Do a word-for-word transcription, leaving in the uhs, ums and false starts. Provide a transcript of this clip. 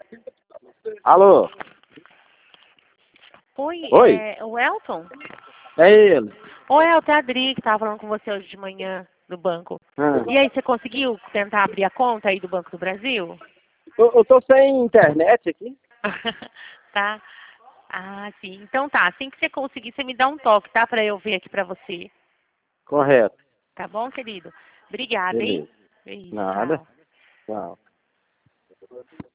Alô? Oi, Oi? é o Elton? É ele. Oi, Elton, é a Adri que tava falando com você hoje de manhã do banco. Ah. E aí, você conseguiu tentar abrir a conta aí do Banco do Brasil? Eu, eu tô sem internet aqui. Tá. Ah, sim. Então tá, assim que você conseguir, você me dá um toque, tá? Pra eu ver aqui pra você. Correto. Tá bom, querido? Obrigada, hein? Beleza. Beijo, Nada. tchau. Tchau.